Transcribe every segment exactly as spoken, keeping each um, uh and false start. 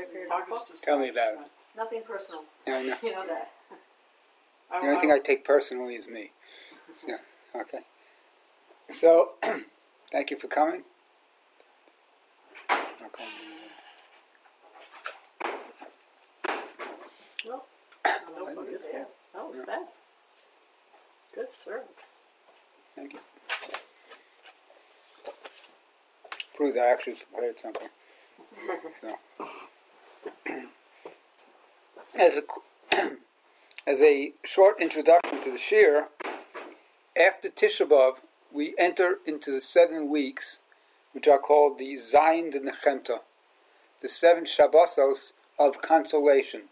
for your notebook? Tell me about it. Nothing personal. Yeah, I know. You know that. The only thing I take personally is me. So, okay. So, thank you for coming. Okay. Well, notebook is yes. That was Yeah. fast. Good service. Thank you. Proves I actually prepared something. So. As a, as a short introduction to the Shir, after Tisha B'Av, we enter into the seven weeks, which are called the Zayin de Nechemta, the seven Shabbosos of consolation.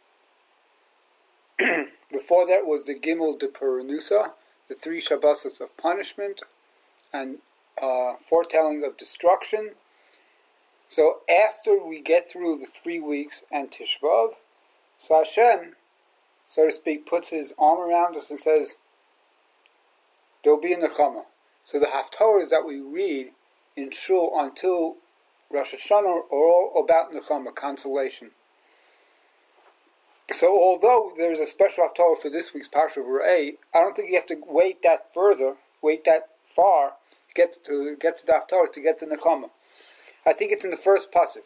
Before that was the Gimel de Perunusa, the three Shabbosos of punishment and uh, foretelling of destruction. So after we get through the three weeks and Tisha B'Av, so Hashem, so to speak, puts his arm around us and says, there'll be a Nechama. So the Haftorahs that we read in Shul until Rosh Hashanah are all about Nechama, consolation. So although there's a special Haftorah for this week's Parsha of Re'eh, I don't think you have to wait that further, wait that far, to get to, get to the Haftorah, to get to Nechama. I think it's in the first pasuk.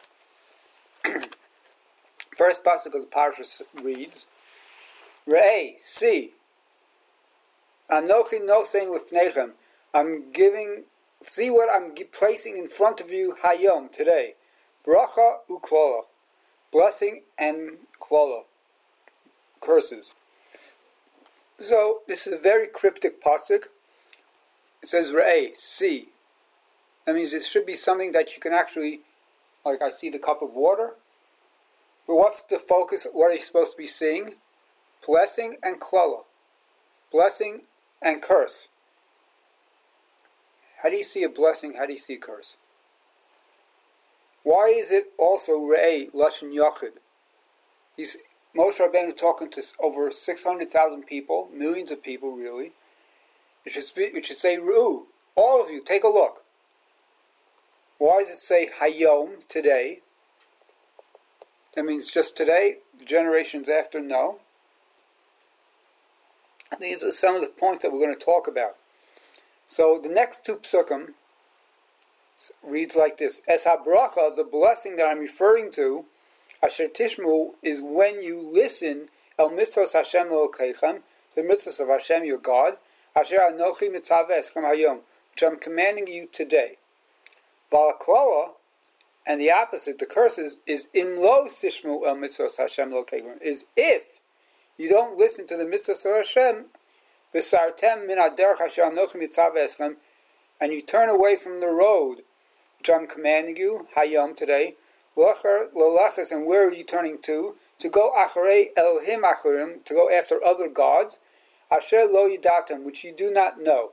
First pasuk of the Parsha reads, Re'eh, see, Anochi nosein lifnechem, I'm giving, see what I'm placing in front of you, Hayom, today. Bracha u'klola, blessing and klola, curses. So, this is a very cryptic pasuk. It says, Re'eh, see. That means it should be something that you can actually, like I see the cup of water. But what's the focus? What are you supposed to be seeing? Blessing and klola. Blessing and curse. How do you see a blessing? How do you see a curse? Why is it also Re'eh, Lashon Yachid? He's, Moshe Rabbeinu is talking to over six hundred thousand people, millions of people really. It should, it should say, Ru'u, all of you, take a look. Why does it say Hayom, today? That means just today, the generations after, no. These are some of the points that we're going to talk about. So the next two psukim reads like this. Es habracha, the blessing that I'm referring to, Asher Tishmu, is when you listen, El mitzvos Hashem Elokeichem, the mitzvos of Hashem your God, Asher Anochi mitzaveh eschem hayom, which I'm commanding you today. Valakloa, and the opposite, the curses, is in lo sishmu el mitzvos Hashem Elokeichem, is if you don't listen to the mitzvahs of Hashem, v'sartem min haderech asher anochi mitzaveh eschem, and you turn away from the road which I'm commanding you, hayom, today, l'achar l'lachas, and where are you turning to? To go acharei Elohim acharim, to go after other gods, asher lo yidatem, which you do not know.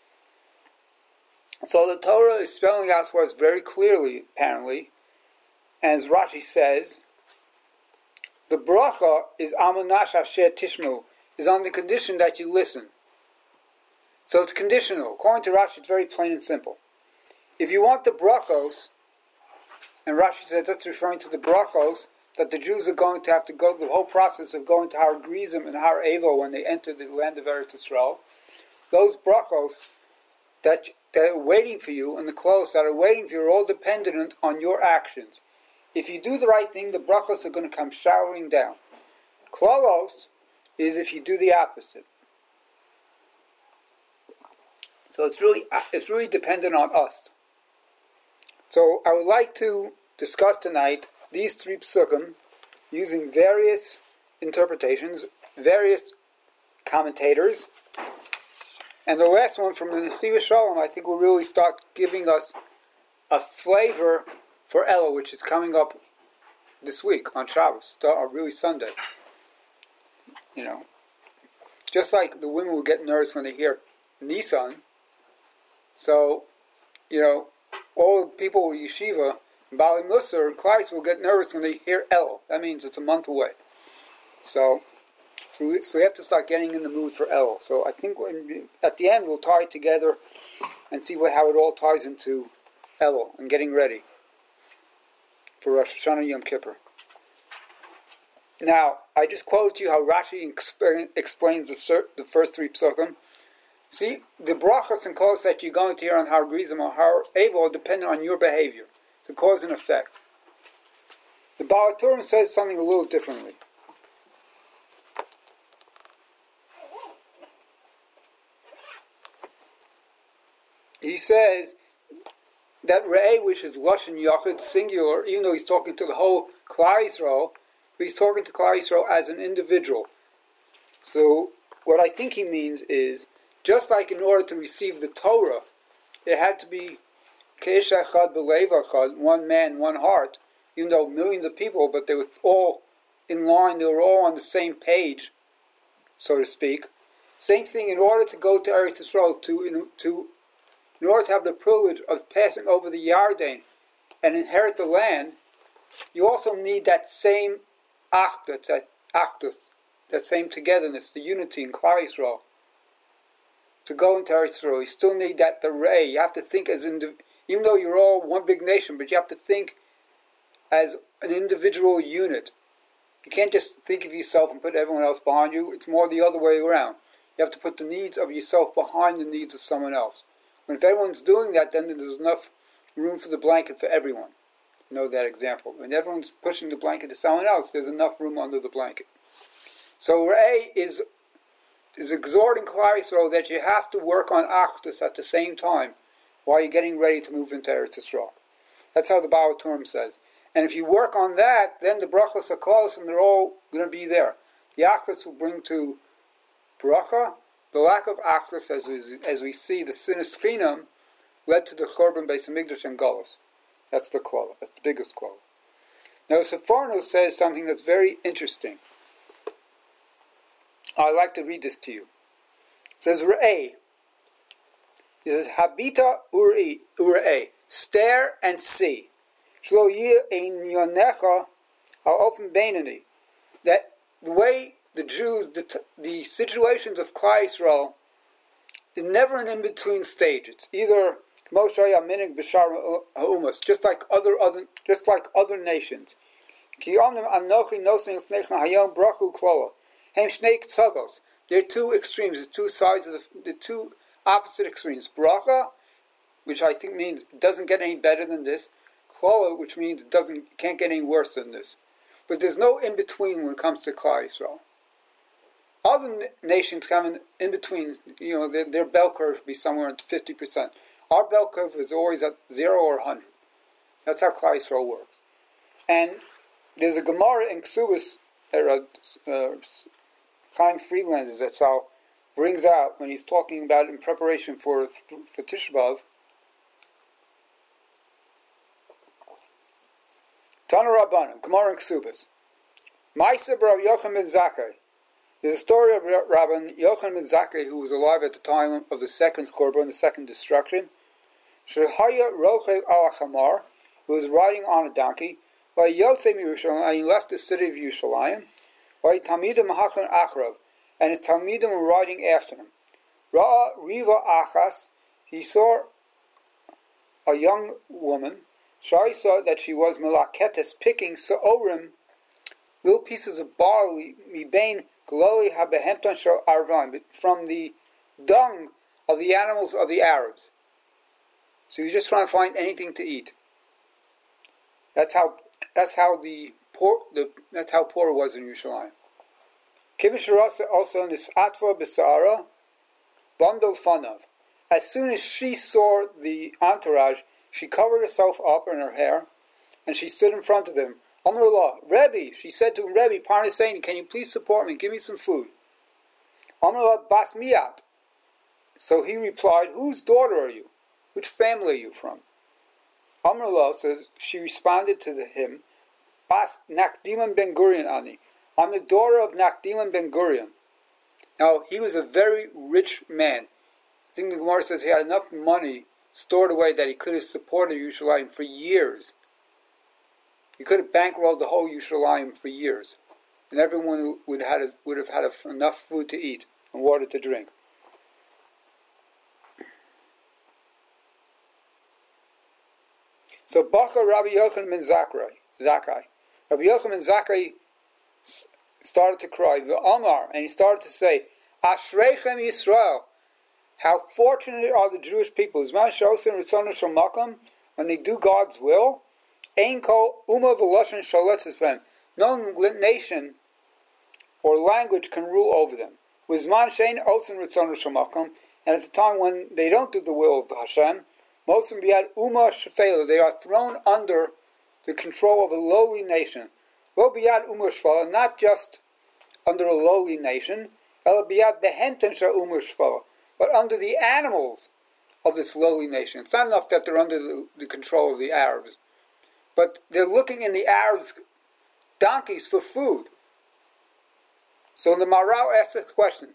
So the Torah is spelling out for us very clearly, apparently, as Rashi says, the bracha is amunash asher tishmu, is on the condition that you listen. So it's conditional. According to Rashi, it's very plain and simple. If you want the brachos, and Rashi says that's referring to the brachos, that the Jews are going to have to go, the whole process of going to Har Grizim and Har Evo when they enter the land of Eretz Yisrael, those brachos that, that are waiting for you, and the clothes that are waiting for you, are all dependent on your actions. If you do the right thing, the brachos are going to come showering down. Klolos is if you do the opposite. So it's really it's really dependent on us. So I would like to discuss tonight these three psukim using various interpretations, various commentators, and the last one from the Nesiva Shalom I think will really start giving us a flavor for Elul, which is coming up this week on Shabbos, or really Sunday. You know, just like the women will get nervous when they hear Nisan, so, you know, all the people with Yeshiva, Bali Musar, and Kleis will get nervous when they hear Elul. That means it's a month away. So, so we, so we have to start getting in the mood for Elul. So I think when, at the end we'll tie it together and see what, how it all ties into Elul and getting ready for for Rosh Hashanah Yom Kippur. Now, I just quoted to you how Rashi explain, explains the, the first three psukim. See, the brachas and calls that you're going to hear on Har Grizim or Har Evo depend on your behavior. The cause and effect. The Baal HaTurim says something a little differently. He says that Re'eh, which is Lashon Yachid, singular, even though he's talking to the whole Klal Yisrael, but he's talking to Klal Yisrael as an individual. So, what I think he means is, just like in order to receive the Torah, it had to be Keish Echad B'Lev Echad, one man, one heart, even though millions of people, but they were all in line, they were all on the same page, so to speak. Same thing, in order to go to Eretz Yisrael, to, in, to, in order to have the privilege of passing over the Yarden and inherit the land, you also need that same achdus, that achdus, that same togetherness, the unity in Klal Yisrael. To go into Eretz Yisrael, you still need that the Re'eh. You have to think as in, even though you're all one big nation, but you have to think as an individual unit. You can't just think of yourself and put everyone else behind you. It's more the other way around. You have to put the needs of yourself behind the needs of someone else. When if everyone's doing that, then there's enough room for the blanket for everyone. You know that example. When everyone's pushing the blanket to someone else, there's enough room under the blanket. So Re'eh is is exhorting Klal Yisrael that you have to work on Achdus at the same time while you're getting ready to move into Eretz Yisrael. That's how the Baal HaTurim says. And if you work on that, then the brachas are close and they're all going to be there. The Achdus will bring to bracha. The lack of Achdus, as we, as we see, the Sinas Chinam, led to the Churban Beis HaMikdash and Galus. That's the klala. That's the biggest klala. Now, Sforno says something that's very interesting. I'd like to read this to you. It says, Re'eh. It says, Habita uri, Ure'eh. Stare and see. Shlo yir ein yonecha ha'ofen beinani. That the way the Jews, the, the situations of Klal Yisrael, is never an in-between stage. It's either Moshe Yaminik B'Shar Ha'umas, just like other other, just like other nations. Ki omnim anochi nosin l'fneichna hayom brachu klola. Hem shnei tzagos. They're two extremes, the two sides of the, the two opposite extremes. Bracha, which I think means it doesn't get any better than this. Klola, which means it doesn't, it can't get any worse than this. But there's no in between when it comes to Klal Yisrael. Other nations come in, in between. You know, their, their bell curve would be somewhere at fifty percent. Our bell curve is always at zero or one hundred. That's how Klal Yisrael works. And there's a Gemara in Ksubis that uh, Chaim Friedlander, that's how brings out when he's talking about in preparation for for Tisha B'Av. Tana Rabbanim, Gemara in Ksubis. Ma'aseh Rav Yochanan ben Zakkai. There's a story of Rabban Yochanan ben Zakkai, who was alive at the time of the second Churban, the second destruction. Shehaya Rochev al Chamar, who was riding on a donkey. By Yotzei Yerushalayim, and he left the city of Yerushalayim. By Talmidim Hachan Achrav, and his Talmidim were riding after him. Ra'a Riva Achas, he saw a young woman. Shai saw that she was Melaketes, picking Sa'orim, little pieces of barley, mibain gloli habehemton shel arvan, from the dung of the animals of the Arabs. So you're just trying to find anything to eat. That's how. That's how the poor. The that's how poor it was in Yerushalayim. Kivish Rasa also in this Atva B'Sa'ara, bundled fanav. As soon as she saw the entourage, she covered herself up in her hair, and she stood in front of them. Amrullah, Rebbe, she said to him, Rebbe, Parnasaini, can you please support me? Give me some food. Amrullah Bas Miyat. So he replied, whose daughter are you? Which family are you from? Amrullah, so she responded to the, him, Bas Nakdiman Ben Gurion Ani. I'm the daughter of Nakdiman Ben Gurion. Now, he was a very rich man. I think the Gemara says he had enough money stored away that he could have supported Yerushalayim for years. He could have bankrolled the whole Yerushalayim for years. And everyone would have had, would have had enough food to eat and water to drink. So Bacha Rabbi Yochanan ben Zakkai, Zakkai. Rabbi Yochanan Zakkai started to cry, Omar, and he started to say, Ashreichem Yisrael, how fortunate are the Jewish people, when they do God's will. Ein kol uma v'loshen shaletzes b'hem. No nation or language can rule over them. Wizman shein osen ritzonu shamakom, and at the time when they don't do the will of the Hashem, mosim biad uma shefela, they are thrown under the control of a lowly nation. Lo biad uma shefela, not just under a lowly nation, el biad behenten sha uma shefela, but under the animals of this lowly nation. It's not enough that they're under the, the control of the Arabs, but they're looking in the Arabs' donkeys for food. So the Maral asks a question.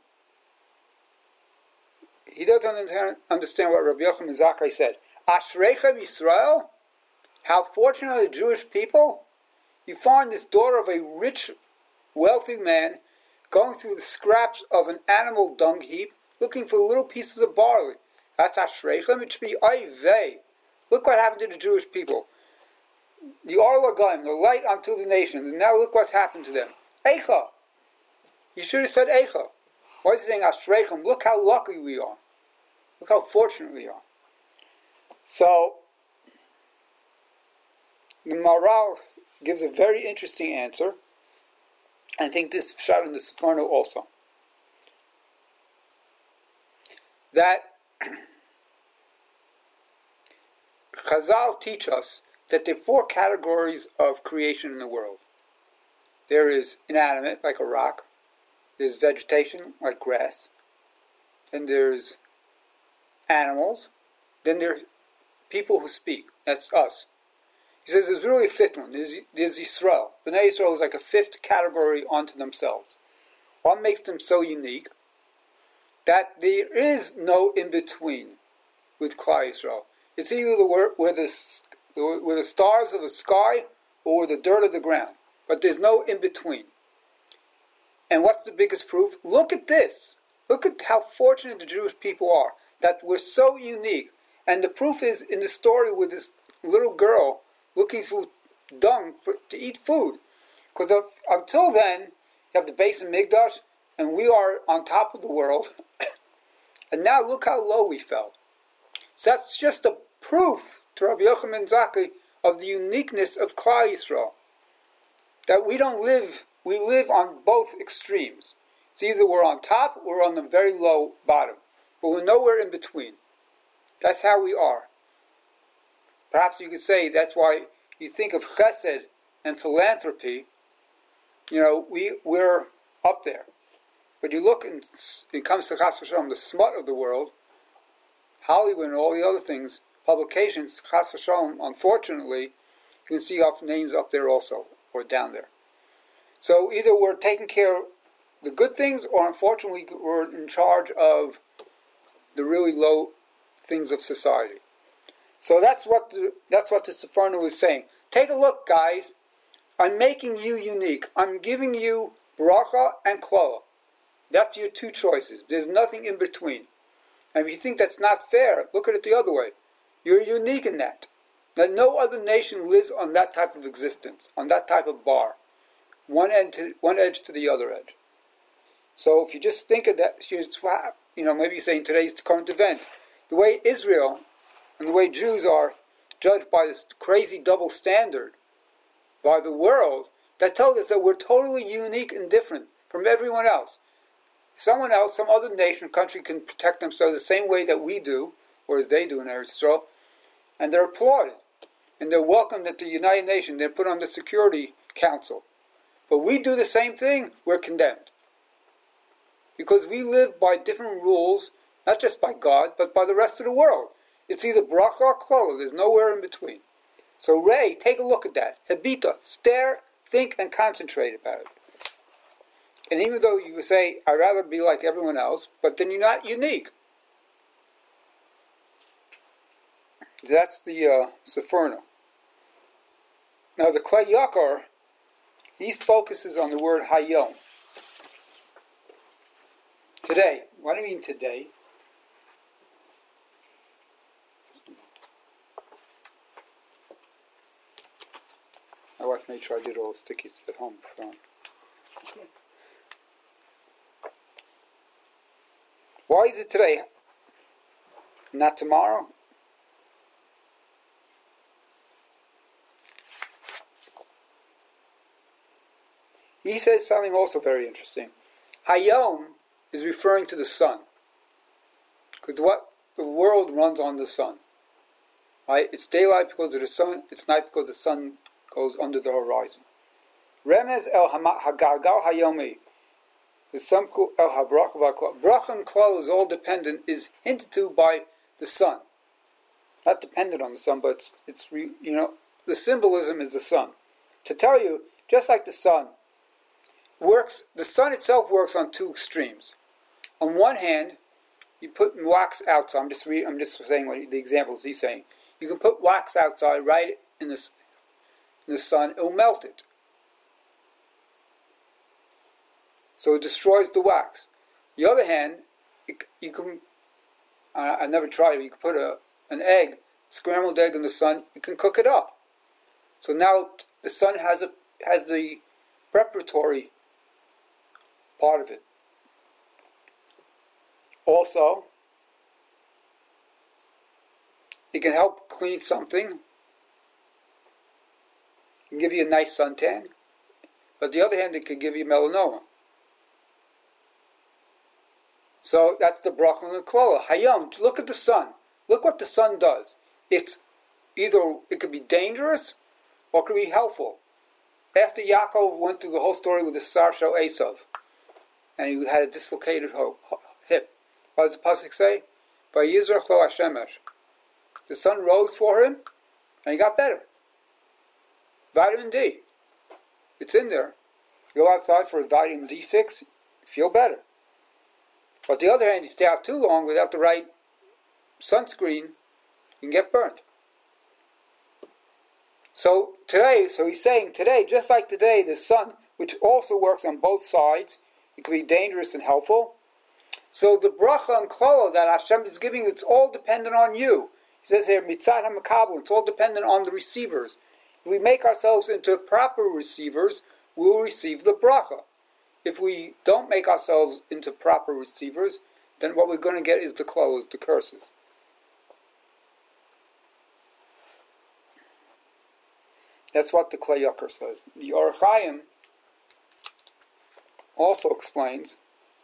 He doesn't understand what Rabbi Yochanan Zakkai said. Ashreichem Yisrael, how fortunate are the Jewish people? You find this daughter of a rich, wealthy man going through the scraps of an animal dung heap, looking for little pieces of barley. That's Ashreichem. It should be Ayvei. Look what happened to the Jewish people. The Or Lagayim, the light unto the nations, and now look what's happened to them. Eicha. You should have said Eicha. Why is he saying Ashreichem? Look how lucky we are. Look how fortunate we are. So, the Maral gives a very interesting answer. I think this is shot in the Sefarno also. That Chazal teach us that there are four categories of creation in the world. There is inanimate, like a rock. There's vegetation, like grass. Then there's animals. Then there's people who speak. That's us. He says there's really a fifth one. There's, there's Yisrael. B'nai Yisrael is like a fifth category onto themselves. What makes them so unique? That there is no in-between with Klal Yisrael. It's either the, where, the, where the stars of the sky or the dirt of the ground. But there's no in-between. And what's the biggest proof? Look at this. Look at how fortunate the Jewish people are. That we're so unique. And the proof is in the story with this little girl looking for dung for, to eat food. Because until then, you have the Beis Hamikdash, and we are on top of the world. And now look how low we fell. So that's just a proof to Rabbi Yochanan Zakkai of the uniqueness of Klal Yisrael. That we don't live, we live on both extremes. It's either we're on top or on the very low bottom. But we're nowhere in between. That's how we are. Perhaps you could say that's why you think of chesed and philanthropy, you know, we, we're up there. But you look and it comes to Chas v'Shalom, the smut of the world, Hollywood and all the other things, publications, Chas v'Shalom, unfortunately, you can see our names up there also, or down there. So either we're taking care of the good things, or unfortunately we're in charge of the really low things of society. So that's what the, that's what the Sefarno is saying. Take a look, guys. I'm making you unique. I'm giving you bracha and kloa. That's your two choices. There's nothing in between. And if you think that's not fair, look at it the other way. You're unique in that. That no other nation lives on that type of existence, on that type of bar. One end to one edge to the other edge. So if you just think of that, you know, maybe you say in today's current events, the way Israel and the way Jews are judged by this crazy double standard by the world, that tells us that we're totally unique and different from everyone else. Someone else, some other nation, country can protect themselves the same way that we do, or as they do in Eretz Yisrael, and they're applauded. And they're welcomed at the United Nations. They're put on the Security Council. But we do the same thing, we're condemned. Because we live by different rules, not just by God, but by the rest of the world. It's either bracha or klola. There's nowhere in between. So Ray, take a look at that. Habita, stare, think, and concentrate about it. And even though you would say, I'd rather be like everyone else, but then you're not unique. That's the uh, Sefarno. Now the Klei Yakar, he focuses on the word Hayom. Today. What do you mean today? My wife made sure I did all the stickies at home. So. Okay. Why is it today? Not tomorrow? He says something also very interesting. Hayom is referring to the sun. Because what the world runs on the sun. Right? It's daylight because of the sun, it's night because the sun goes under the horizon. Remez el hagargal hayomi. The samku el habracha v'klal. Bracha and klal is all dependent, is hinted to by the sun. Not dependent on the sun, but it's, it's you know, the symbolism is the sun. To tell you, just like the sun, works, the sun itself works on two extremes. On one hand, you put wax outside. I'm just reading, I'm just saying what the examples he's saying. You can put wax outside right in the, in the sun, it'll melt it. So it destroys the wax. The other hand, it, you can, uh, I never tried it, you can put a, an egg, scrambled egg in the sun, you can cook it up. So now the sun has a has the preparatory part of it. Also, it can help clean something. It can give you a nice suntan. But on the other hand, it can give you melanoma. So that's the bracha and the klola. Hayom, look at the sun. Look what the sun does. It's either, it could be dangerous or it could be helpful. After Yaakov went through the whole story with the Sar Shel Esav, and he had a dislocated hip, what does the pasuk say? Vayizrach lo hashemesh. The sun rose for him, and he got better. Vitamin D. It's in there. You go outside for a vitamin D fix, you feel better. But on the other hand, you stay out too long without the right sunscreen, you can get burnt. So today, so he's saying today, just like today, the sun, which also works on both sides, it can be dangerous and helpful. So the bracha and klola that Hashem is giving, it's all dependent on you. He says here, mitzad hamakabel, it's all dependent on the receivers. If we make ourselves into proper receivers, we will receive the bracha. If we don't make ourselves into proper receivers, then what we're going to get is the clothes, the curses. That's what the Klei Yakar says. The Orach Chaim also explains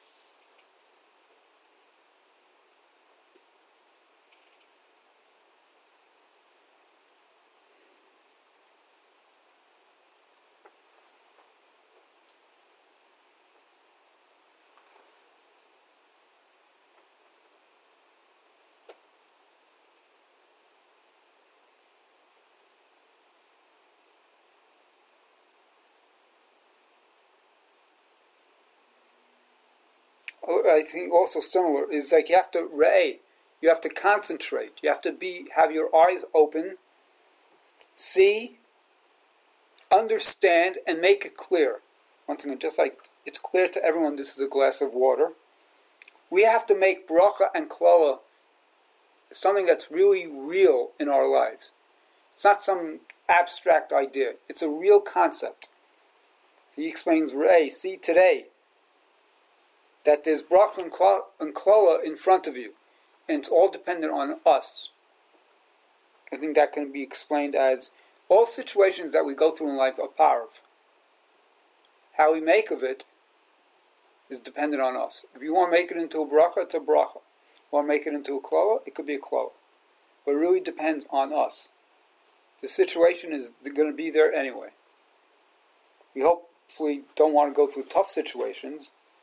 I think also similar is like you have to re'eh, you have to concentrate, you have to be have your eyes open, see, understand, and make it clear. Once again, just like it's clear to everyone this is a glass of water, we have to make bracha and klola something that's really real in our lives. It's not some abstract idea. It's a real concept. He explains, re'eh, see today, that there's bracha and klola in front of you, and it's all dependent on us. I think that can be explained as all situations that we go through in life are parav. How we make of it is dependent on us. If you want to make it into a bracha, it's a bracha. If you want to make it into a klola, it could be a klola. But it really depends on us. The situation is going to be there anyway. We hopefully don't want to go through tough situations.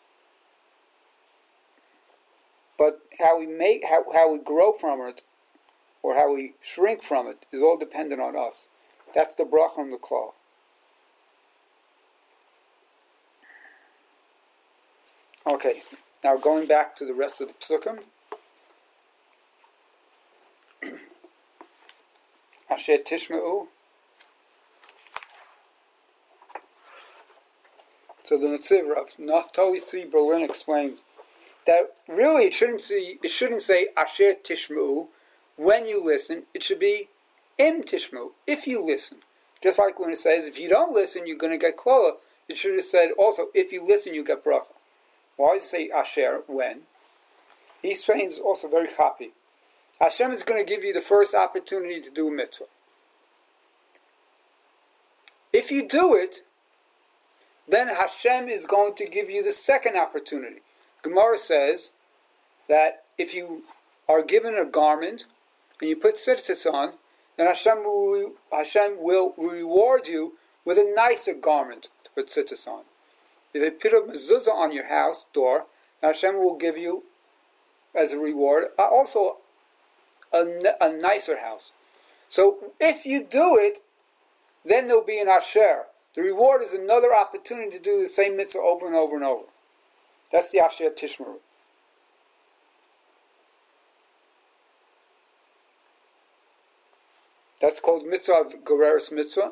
But how we make, how, how we grow from it, or how we shrink from it, is all dependent on us. That's the bracha and the klal. Okay, now going back to the rest of the psukim. Asher tishma'u. So the Netziv Rav Naftali Tzvi Berlin explains that really it shouldn't say it shouldn't say Asher Tishma'u when you listen. It should be Im Tishma'u, if you listen. Just like when it says, if you don't listen, you're going to get klola, it should have said also, if you listen, you get bracha. Why does it say asher, when? He explains also very happy. Hashem is going to give you the first opportunity to do a mitzvah. If you do it, then Hashem is going to give you the second opportunity. Gemara says that if you are given a garment and you put tzitzis on, then Hashem will, Hashem will reward you with a nicer garment to put tzitzis on. If they put a mezuzah on your house door, then Hashem will give you, as a reward, also a, a nicer house. So if you do it, then there'll be an asher. The reward is another opportunity to do the same mitzvah over and over and over. That's the asher tishmeru. That's called mitzvah of gereris mitzvah.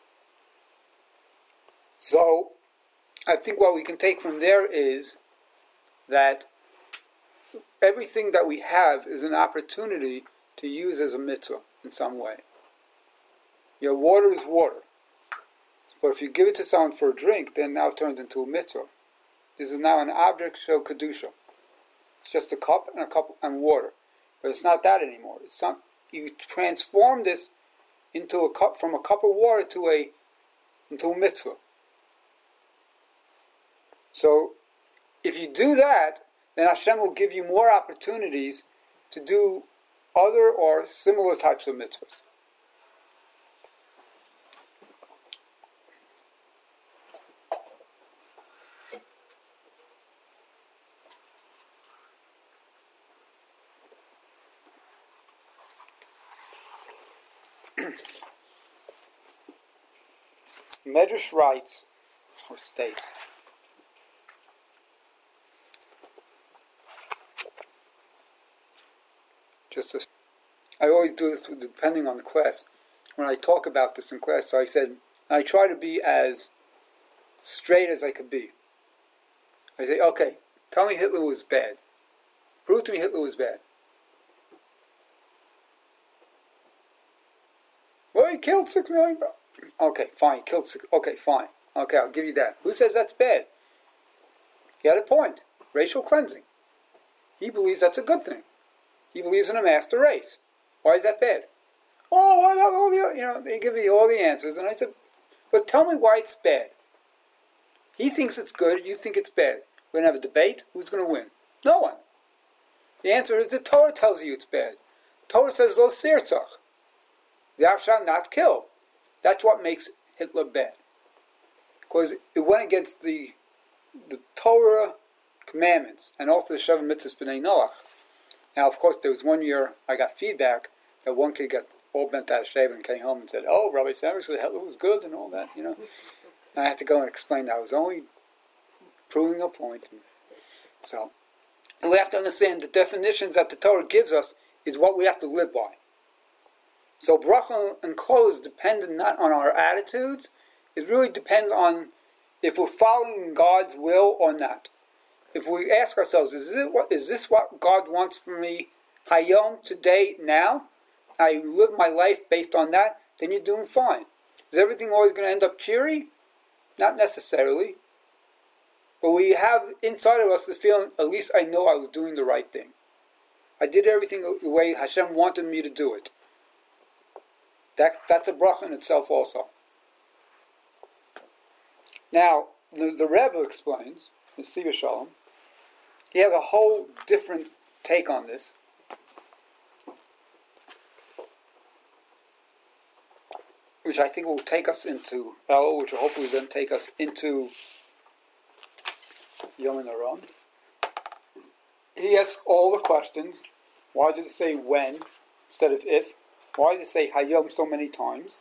So, I think what we can take from there is that everything that we have is an opportunity to use as a mitzvah in some way. Your water is water. But if you give it to someone for a drink, then now it turns into a mitzvah. This is now an object shel kedusha. It's just a cup and a cup and water. But it's not that anymore. It's some, you transform this into a cup, from a cup of water to a into a mitzvah. So if you do that, then Hashem will give you more opportunities to do other or similar types of mitzvahs. Medrash writes, or states, just as I always do this depending on the class, when I talk about this in class, so I said, I try to be as straight as I could be. I say, okay, tell me Hitler was bad. Prove to me Hitler was bad. Well, he killed six million people. Okay, fine, he killed six. Okay, fine. Okay, I'll give you that. Who says that's bad? He had a point. Racial cleansing. He believes that's a good thing. He believes in a master race. Why is that bad? Oh, why not all the, you know, they give me all the answers. And I said, but tell me why it's bad. He thinks it's good, you think it's bad. We're going to have a debate. Who's going to win? No one. The answer is the Torah tells you it's bad. The Torah says, lo sirtzach. Thou shalt not kill. That's what makes Hitler bad. Because it went against the the Torah commandments and also the Shavim Mitzvahs B'nai Noach. Now, of course, there was one year I got feedback that one kid got all bent out of shape and came home and said, oh, Rabbi Sanders said Hitler was good and all that, you know. And I had to go and explain that I was only proving a point. So, and we have to understand the definitions that the Torah gives us is what we have to live by. So bracha and kol is dependent not on our attitudes. It really depends on if we're following God's will or not. If we ask ourselves, is this what, is this what God wants from me hayom, today, now? I live my life based on that, then you're doing fine. Is everything always going to end up cheery? Not necessarily. But we have inside of us the feeling, at least I know I was doing the right thing. I did everything the way Hashem wanted me to do it. That, that's a bracha in itself also. Now, the, the Rebbe explains, the Siva Shalom, he has a whole different take on this. Which I think will take us into El, which will hopefully then take us into Yom Aron. He asks all the questions. Why does it say when instead of if? Why does it say Hayom so many times?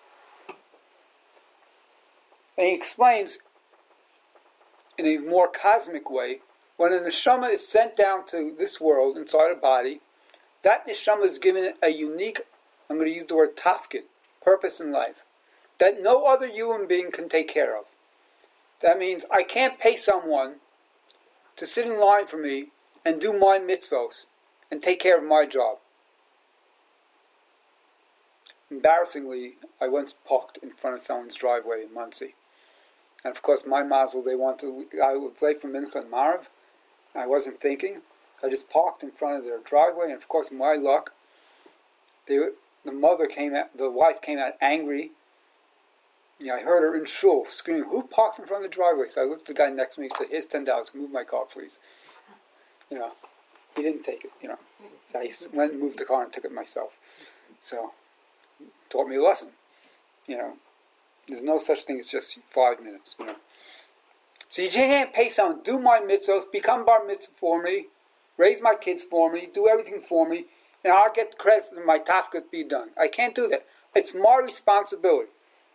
And he explains in a more cosmic way, when a neshama is sent down to this world inside a body, that neshama is given a unique, I'm going to use the word tafkid, purpose in life, that no other human being can take care of. That means I can't pay someone to sit in line for me and do my mitzvos and take care of my job. embarrassingly, I once parked in front of someone's driveway in Muncie. And of course, my mazel, they want to, I was late for Mincha and Marv. I wasn't thinking. I just parked in front of their driveway, and of course, my luck, they, the mother came out, the wife came out angry. Yeah, I heard her in shul screaming, "Who parked in front of the driveway?" So I looked at the guy next to me and said, "Here's ten dollars, move my car, please." You know, he didn't take it, you know. So I went and moved the car and took it myself. So, taught me a lesson. You know, there's no such thing as just five minutes, you know. So you can't pay someone, do my mitzvahs, become bar mitzvah for me, raise my kids for me, do everything for me, and I'll get credit for my tafkut be done. I can't do that. It's my responsibility.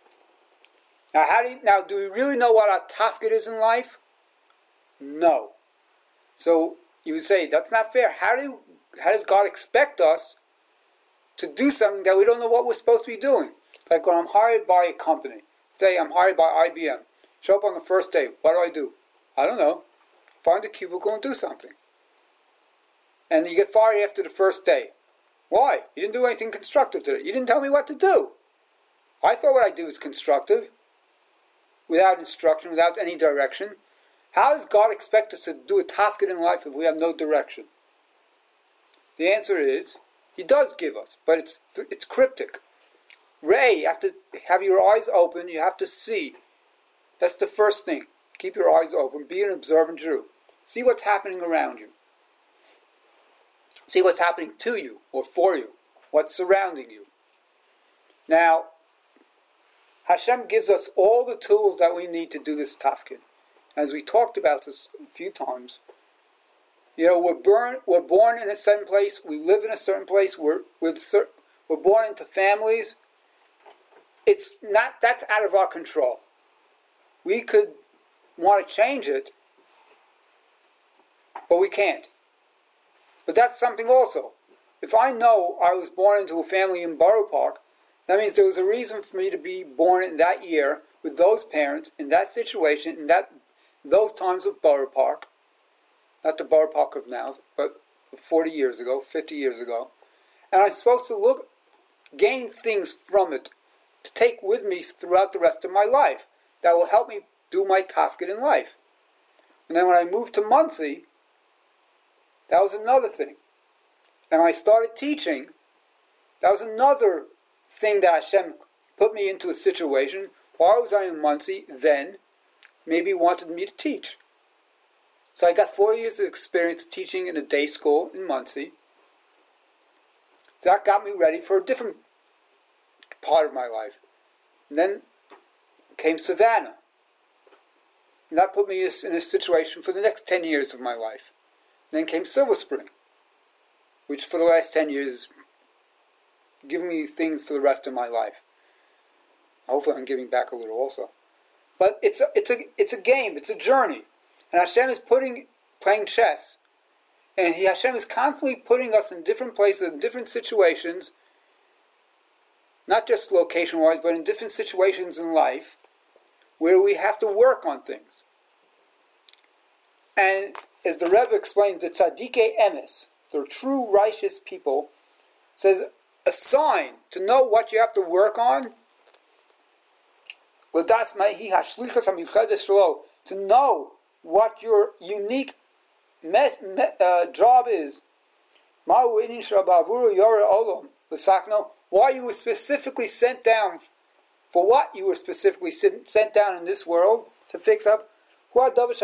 Now, how do you, now, do we really know what our tafkut is in life? No. So you would say that's not fair. How do how does God expect us to do something that we don't know what we're supposed to be doing? Like when I'm hired by a company. Say I'm hired by I B M. Show up on the first day. What do I do? I don't know. Find a cubicle and do something. And you get fired after the first day. Why? You didn't do anything constructive today. You didn't tell me what to do. I thought what I do was constructive. Without instruction, without any direction. How does God expect us to do a tafkid in life if we have no direction? The answer is, He does give us, but it's it's cryptic. Ray, you have to have your eyes open, you have to see. That's the first thing. Keep your eyes open, be an observant Jew. See what's happening around you. See what's happening to you, or for you, what's surrounding you. Now, Hashem gives us all the tools that we need to do this tafkid. As we talked about this a few times, you know, we're born, we're born in a certain place, we live in a certain place, we're, we're, we're born into families. It's not, that's out of our control. We could want to change it, but we can't. But that's something also. If I know I was born into a family in Borough Park, that means there was a reason for me to be born in that year with those parents, in that situation, in that those times of Borough Park. Not the Borough Park of now, but forty years ago, fifty years ago. And I'm supposed to look, gain things from it to take with me throughout the rest of my life that will help me do my tafkid in life. And then when I moved to Muncie, that was another thing. And when I started teaching, that was another thing that Hashem put me into a situation. Why was I in Muncie then? Maybe He wanted me to teach. So I got four years of experience teaching in a day school in Muncie. So that got me ready for a different part of my life. And then came Savannah. And that put me in a situation for the next ten years of my life. And then came Silver Spring, which for the last ten years has given me things for the rest of my life. Hopefully I'm giving back a little also. But it's a, it's a, it's a game, it's a journey. And Hashem is putting, playing chess. And he, Hashem is constantly putting us in different places, in different situations, not just location-wise, but in different situations in life, where we have to work on things. And as the Rebbe explains, the Tzadikei Emes, the true righteous people, says a sign to know what you have to work on, to know what your unique mes, me, uh, job is. Why you were specifically sent down, for what you were specifically sent down in this world to fix up. That's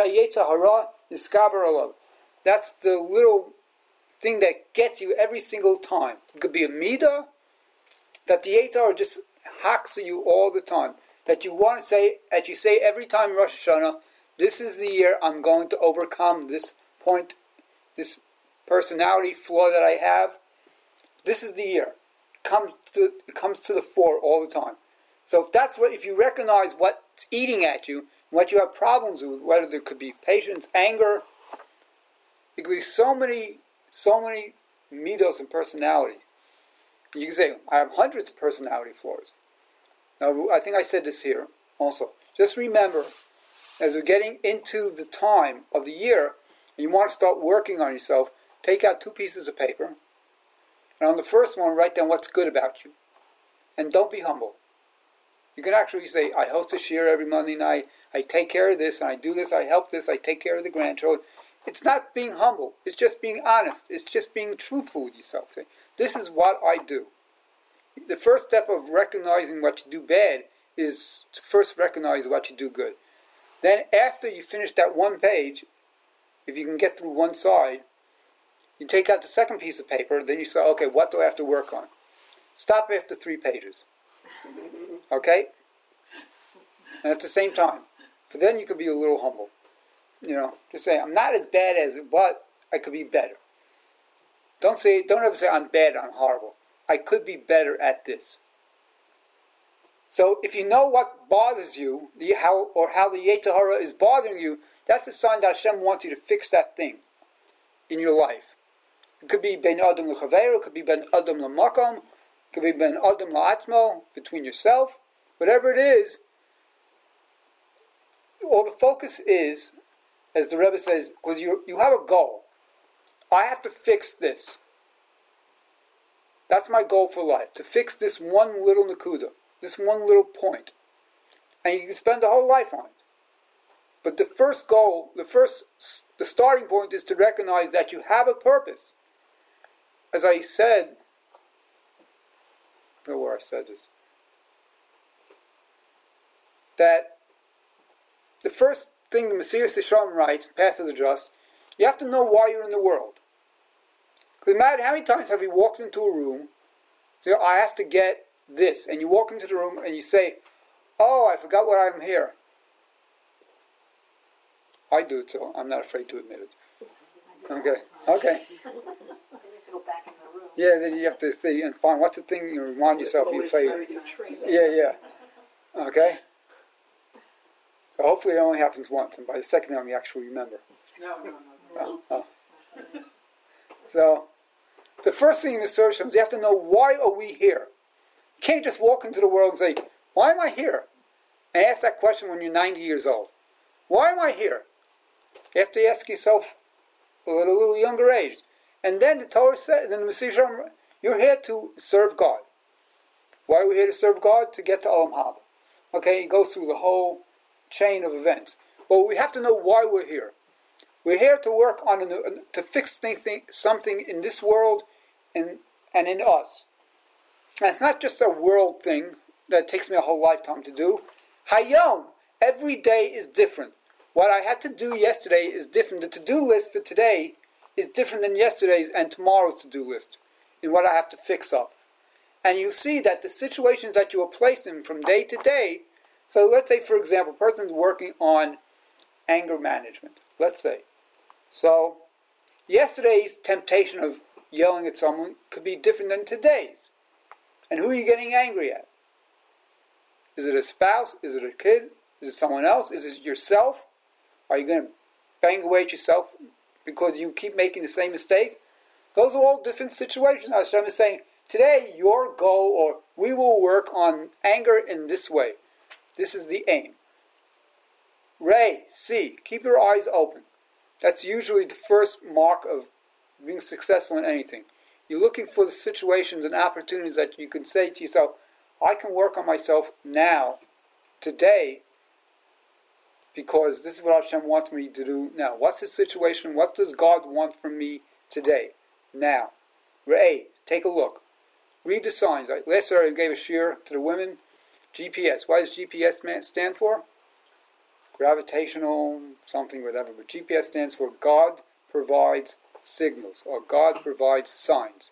the little thing that gets you every single time. It could be a midah that the Yetzer Hara just hacks at you all the time. That you want to say, as you say every time in Rosh Hashanah, this is the year I'm going to overcome this point, this personality flaw that I have. This is the year. It comes to, it comes to the fore all the time. So if that's what, if you recognize what's eating at you, what you have problems with, whether there could be patience, anger, it could be so many, so many midos and personality. And you can say, I have hundreds of personality flaws. Now, I think I said this here also. Just remember, as we're getting into the time of the year, and you want to start working on yourself, take out two pieces of paper, and on the first one, write down what's good about you. and don't be humble. You can actually say, I host a shiur every Monday night, I take care of this, and I do this, I help this, I take care of the grandchildren. It's not being humble. It's just being honest. It's just being truthful with yourself. This is what I do. The first step of recognizing what you do bad is to first recognize what you do good. Then after you finish that one page, if you can get through one side, you take out the second piece of paper, then you say, okay, what do I have to work on? Stop after three pages. Okay? And at the same time. For then you could be a little humble. You know, just say, I'm not as bad as it, but I could be better. Don't say, don't ever say, I'm bad, I'm horrible. I could be better at this. So if you know what bothers you, the how or how the Yetzer Hara is bothering you, that's a sign that Hashem wants you to fix that thing in your life. It could be ben adam l'chaveiro, it could be ben adam l'makom, it could be ben adam la'atzmo, between yourself, whatever it is. All the focus is, as the Rebbe says, because you you have a goal. I have to fix this. That's my goal for life, to fix this one little nakuda, this one little point. And you can spend the whole life on it. But the first goal, the first, the starting point is to recognize that you have a purpose. As I said, I don't know where I said this, that the first thing the Mesilas Yesharim writes, Path of the Just, you have to know why you're in the world. Because no matter how many times have you walked into a room, so I have to get this, and you walk into the room and you say, oh, I forgot what I'm here. I do it, so I'm not afraid to admit it. Okay, okay. Then you have to go back in the room. Yeah, then you have to see and find what's the thing you remind yourself you play. Yeah, yeah. Okay? So hopefully it only happens once, and by the second time you actually remember. No, no, no. Oh, oh. So, the first thing in the search is you have to know, why are we here? You can't just walk into the world and say, why am I here? And ask that question when you're ninety years old. Why am I here? You have to ask yourself at a little younger age. And then the Torah said, then the Mesilas, you're here to serve God. Why are we here to serve God? To get to Olam Haba. Okay, it goes through the whole chain of events. But we have to know why we're here. We're here to work on, a, to fix something in this world and, and in us. And it's not just a world thing that takes me a whole lifetime to do. Hayom, every day is different. What I had to do yesterday is different. The to-do list for today is different than yesterday's and tomorrow's to-do list in what I have to fix up. And you see that the situations that you are placed in from day to day, so let's say, for example, a person's working on anger management, let's say. So, yesterday's temptation of yelling at someone could be different than today's. And who are you getting angry at? Is it a spouse? Is it a kid? Is it someone else? Is it yourself? Are you going to bang away at yourself because you keep making the same mistake? Those are all different situations. Hashem is saying, today your goal, or we will work on anger in this way. This is the aim. Ray, see, keep your eyes open. That's usually the first mark of being successful in anything. You're looking for the situations and opportunities that you can say to yourself, I can work on myself now, today, because this is what Hashem wants me to do now. What's the situation? What does God want from me today, now? Ray, take a look. Read the signs. Like last year I gave a shiur to the women. G P S. What does G P S stand for? Gravitational something, whatever. But G P S stands for God provides signals, or God provides signs.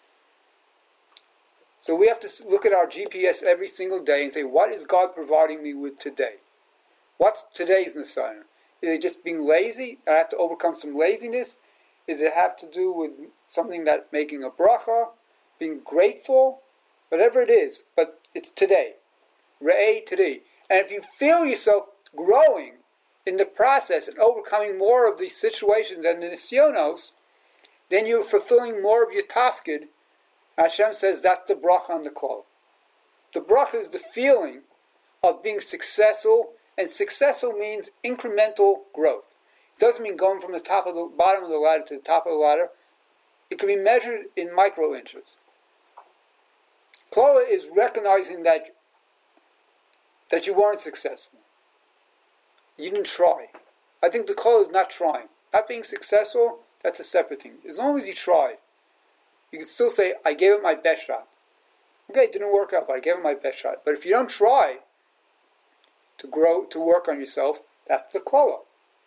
So we have to look at our G P S every single day and say, what is God providing me with today? What's today's Nisayon? Is it just being lazy? I have to overcome some laziness? Does it have to do with something that making a bracha? Being grateful? Whatever it is, but it's today. Re'eh today. And if you feel yourself growing in the process and overcoming more of these situations and the nisyonos, then you're fulfilling more of your tafkid. Hashem says that's the bracha on the klal. The bracha is the feeling of being successful, and successful means incremental growth. It doesn't mean going from the top of the bottom of the ladder to the top of the ladder. It can be measured in micro inches. Klola is recognizing that that you weren't successful. You didn't try. I think the Klola is not trying. Not being successful, that's a separate thing. As long as you tried, you can still say, I gave it my best shot. Okay, it didn't work out, but I gave it my best shot. But if you don't try to grow, to work on yourself, that's the Klola.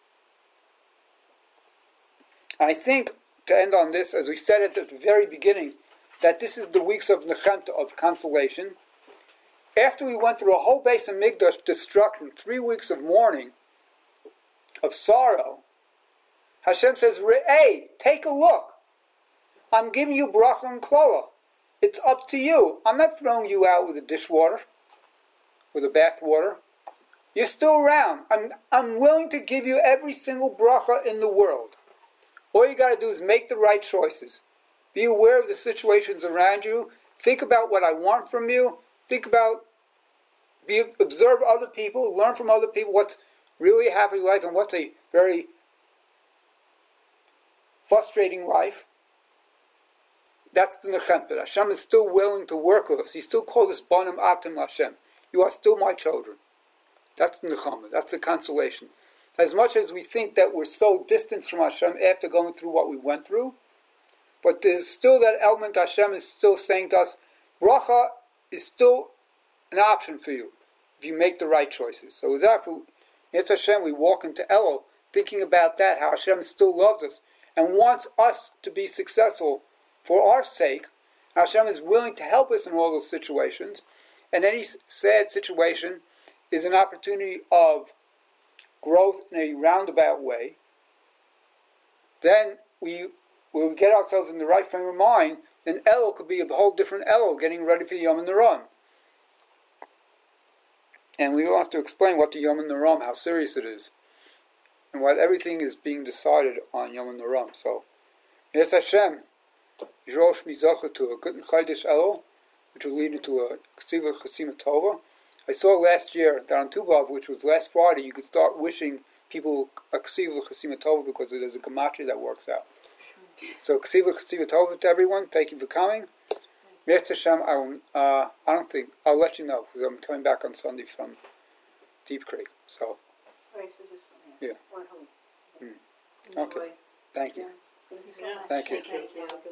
I think, to end on this, as we said at the very beginning, that this is the weeks of Nechemta, of consolation. After we went through a whole base of Migdash destruction, three weeks of mourning, of sorrow, Hashem says, hey, take a look. I'm giving you bracha and klola. It's up to you. I'm not throwing you out with the dishwater, with the bath water. You're still around. I'm, I'm willing to give you every single bracha in the world. All you got to do is make the right choices. Be aware of the situations around you. Think about what I want from you. Think about, be, observe other people, learn from other people what's really a happy life and what's a very frustrating life. That's the Nechemta. Hashem is still willing to work with us. He still calls us Banim Atim Hashem. You are still my children. That's the Nechemta. That's the consolation. As much as we think that we're so distant from Hashem after going through what we went through, but there's still that element. Hashem is still saying to us, bracha is still an option for you if you make the right choices. So with that, it's Hashem, we walk into Elul thinking about that, how Hashem still loves us and wants us to be successful for our sake. Hashem is willing to help us in all those situations, and any sad situation is an opportunity of growth in a roundabout way. Then we when we get ourselves in the right frame of mind, then Elul could be a whole different Elul, getting ready for Yom Ne'erim. And we don't have to explain what the Yom Ne'erim, how serious it is, and what everything is being decided on Yom Ne'erim. So, yes, Hashem, Yrosh Mizacha to a good Chaydish Elul, which will lead into a Ksiva Chasima Tova. I saw last year that on Tu B'Av, which was last Friday, you could start wishing people a Ksiva Chasima Tova because there's a gematria that works out. So Ksiva Chasima Tova to everyone. Thank you for coming. Mirz Hashem, I, will, uh, I don't think, I'll let you know because I'm coming back on Sunday from Deep Creek. So, Right, so just one here. Yeah. One home. Mm. Okay. Enjoy. thank you. Yeah. Thank you so Yeah. much. Thank you. Thank you.